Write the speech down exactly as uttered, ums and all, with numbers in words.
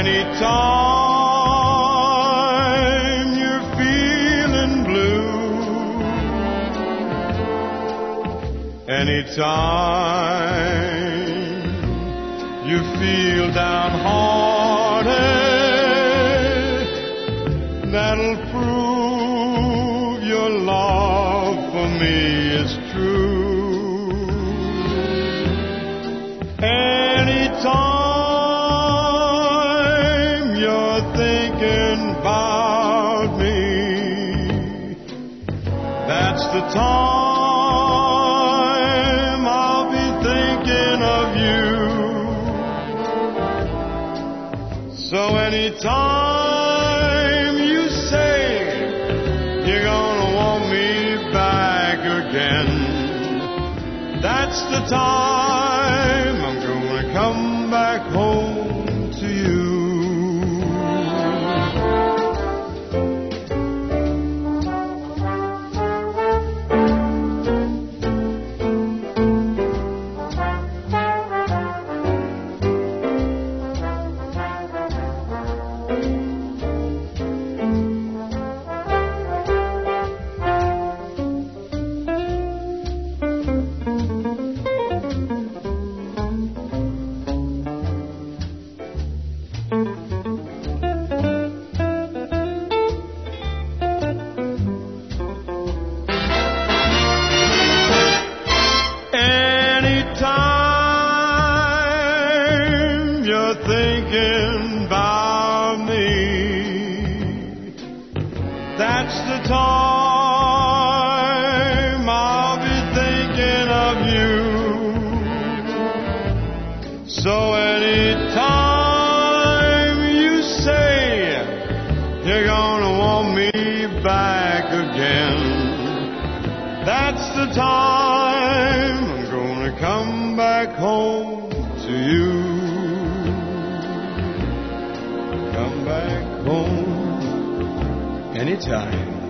Anytime you're feeling blue, anytime you feel downhearted, that'll prove your love for me is true. Anytime you're thinking about me, that's the time I'll be thinking of you. So anytime you say you're gonna want me back again, that's the time I'm gonna come back home to you. Anytime you're thinking about me, that's the time I'll be thinking of you. So anytime you say you're gonna want me back again, that's the time I'm gonna come back home to you. Come back home anytime.